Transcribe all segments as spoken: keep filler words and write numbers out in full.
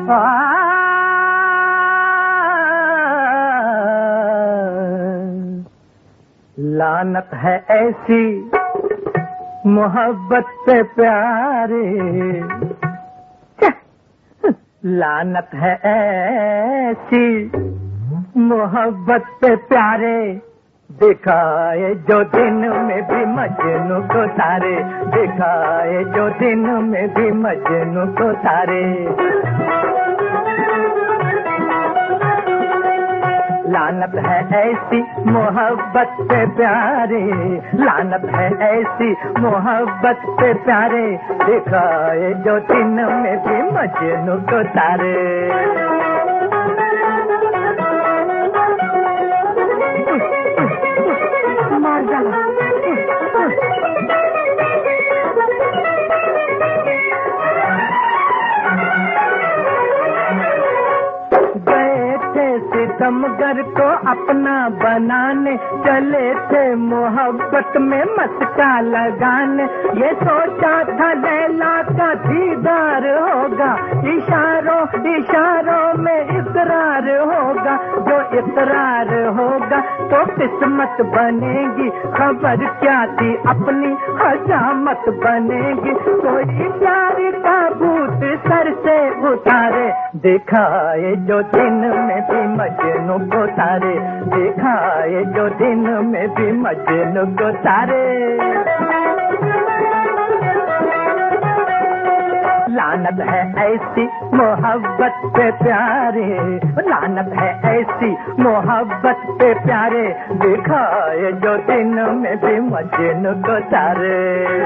लानत है ऐसी मोहब्बत पे प्यारे, लानत है ऐसी मोहब्बत पे प्यारे, दिखाए जो दिन में भी मजनू को तारे, दिखाए जो दिन में भी मजनू को तारे। लानत है ऐसी मोहब्बत पे प्यारे, लानत है ऐसी मोहब्बत पे प्यारे, दिखाए जो दिन में भी मजनू को तारे। सितमगर को अपना बनाने चले थे मोहब्बत में मस्का लगाने, ये सोचा था लैला का दीदार होगा, इशारों इशारों में इकरार होगा, जो इकरार होगा तो किस्मत बनेगी, खबर क्या थी अपनी हजामत बनेगी, कोई प्यार का भूत सर से उतारे, दिखाए जो दिन में भी मजनू को तारे, दिखाए जो दिन में भी मजनू को तारे। लानत है ऐसी मोहब्बत पे प्यारे, लानत है ऐसी मोहब्बत पे प्यारे, दिखाए जो दिन में भी मजनू को तारे।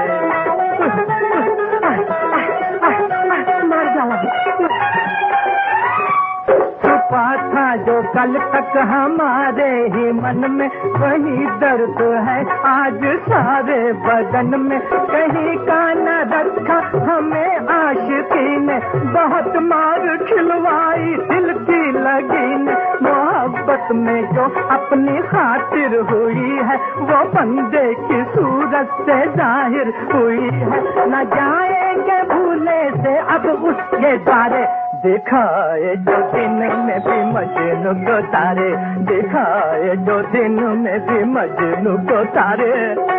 छुपा था जो कल तक हमारे ही मन में, वही दर्द है आज सारे बदन में, कहीं का न रखा हमें आशिकी ने, बहुत मार खिलवाई दिल की लगी ने, मोहब्बत में जो अपनी खातिर हुई है, वो बंदे की सूरत से जाहिर हुई है, न जाएंगे भूले से अब उसके द्वारे, दिखाए जो दिन में भी मजनू को तारे, दिखाए जो दिन में भी मजनू को तारे।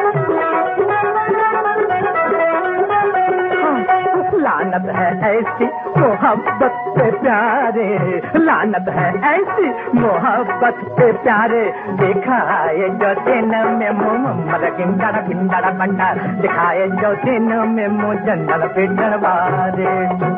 लानत है ऐसी मोहब्बत पे प्यारे, लानत है ऐसी मोहब्बत पे प्यारे, दिखाए जो दिन में मुँह गिंडा गिंडा बंडा, दिखाए जो दिन में मुँह जंगल पे डरवारे।